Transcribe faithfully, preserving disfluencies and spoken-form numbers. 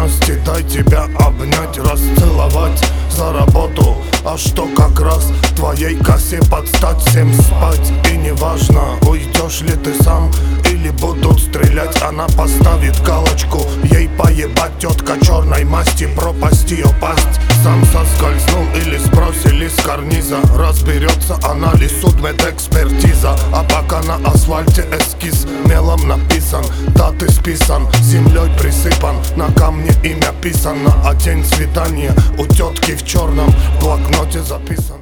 счастье, дай тебя обнять, расцеловать за работу. А что как раз твоей косе подстать, всем спать. И неважно, уйдешь ли ты сам или будут стрелять. Она поставит галочку, ей поебать тетка черной масти, пропасть ее пасть. Сам соскользнул или сбросили с карниза, разберется она ли судмедэкспертиза. А пока на асфальте эскиз мелом написан, да ты списан, землей присыпан, на камне имя писано, а день свидания у тетки в черном в блокноте записан.